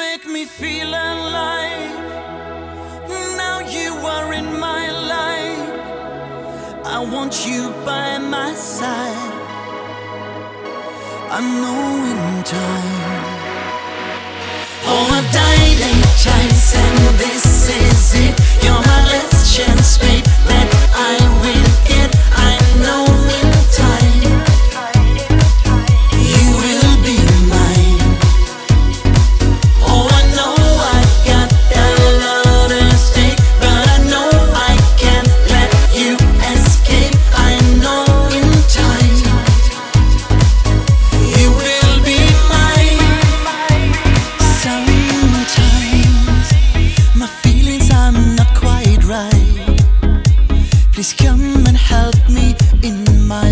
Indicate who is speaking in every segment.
Speaker 1: make me feel alive. Now you are in my life. I want you by my side. I know in time. Oh, I've died 8 times and this is it. You're my last chance, babe, that I will get. I know in time you will be mine. Oh, I know I've got a lot at stake, but I know I can't let you escape. I know in time you will be mine. Sometimes my feelings are not quite right. Please come and help me in my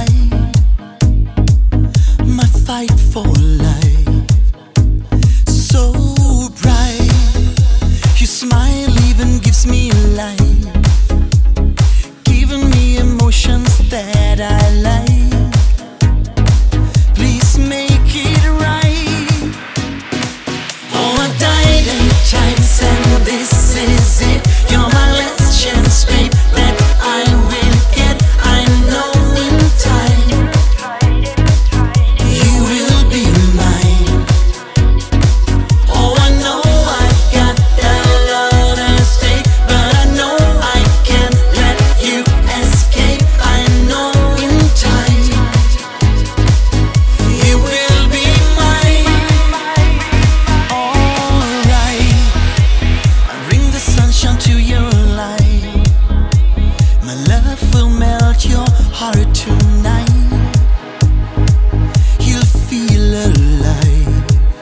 Speaker 1: fight for life. So bright, your smile even gives me life, giving me emotions that I like. Please make it right. Oh, I've died 8 times and this is it. You're my last chance, babe, that I will get. I know in time you will be mine. Oh, I know I've got a lot at stake, but I know I can't let you escape. I know in time you will be mine. Alright, I bring the sunshine to your life. My love will melt your heart tonight. You'll feel alive.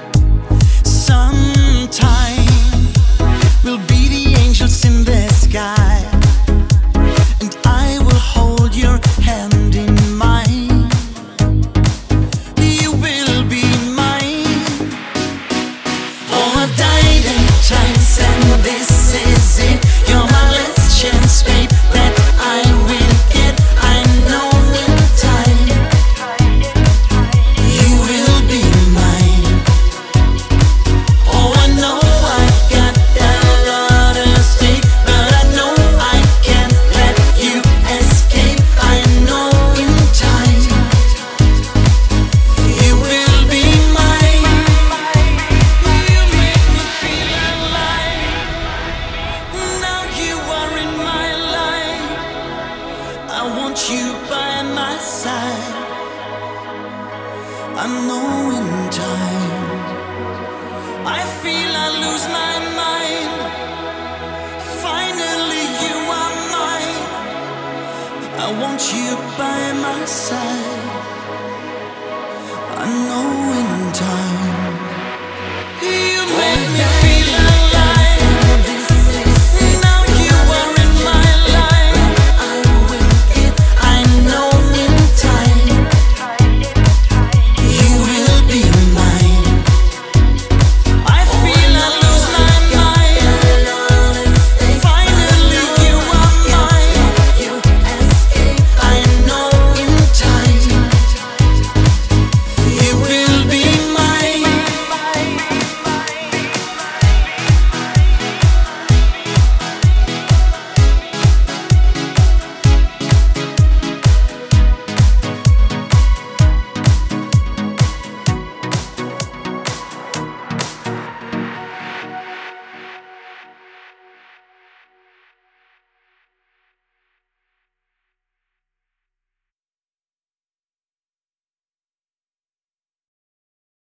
Speaker 1: Sometime we'll be the angels in the sky, and I will hold your hand in mine. You will be mine. Oh, I've died 8 times and this is it. You're my last chance, babe, that I will get. I know in time you will be mine. Oh, I know I've got a lot at stake, but I know I can't let you escape. I know in time you will be mine. You make me feel alive. Now you are in my life. I want you by my side. I know in time I feel I lose my mind. Finally you are mine. I want you by my side. I know in time